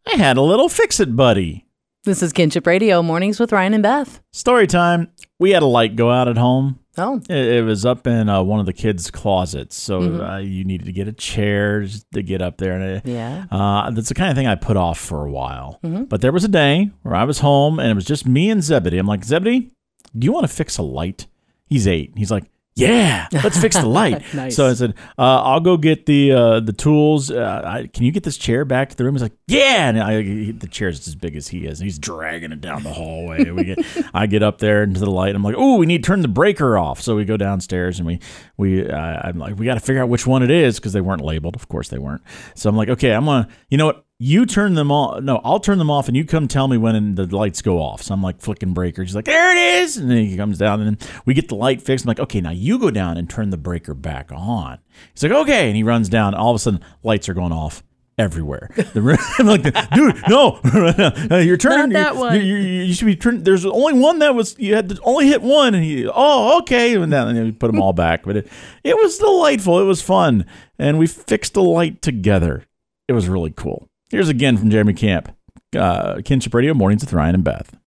I had a little fix-it buddy. This is Kinship Radio, Mornings with Ryan and Beth. Story time. We had a light go out at home. Oh. It was up in one of the kids' closets, so you needed to get a chair to get up there. And that's the kind of thing I put off for a while. But there was a day where I was home, and it was just me and Zebedee. I'm like, Zebedee, do you want to fix a light? He's 8. He's like, yeah, let's fix the light. Nice. So I said, I'll go get the tools. Can you get this chair back to the room? He's like, yeah. And the chair's as big as he is. He's dragging it down the hallway. I get up there into the light. I'm like, oh, we need to turn the breaker off. So we go downstairs and I'm like, we got to figure out which one it is because they weren't labeled. Of course they weren't. So I'm like, okay, you know what? You turn them on. No, I'll turn them off, and you come tell me when the lights go off. So I'm like flicking breakers. He's like, there it is. And then he comes down, and then we get the light fixed. I'm like, okay, now you go down and turn the breaker back on. He's like, okay. And he runs down. All of a sudden, lights are going off everywhere. I'm like, dude, no, your turn. Not that one. You should be turning. There's only one that was. You had to only hit one, and okay. And then we put them all back. But it was delightful. It was fun, and we fixed the light together. It was really cool. Here's again from Jeremy Camp. Kinship Radio, Mornings with Ryan and Beth.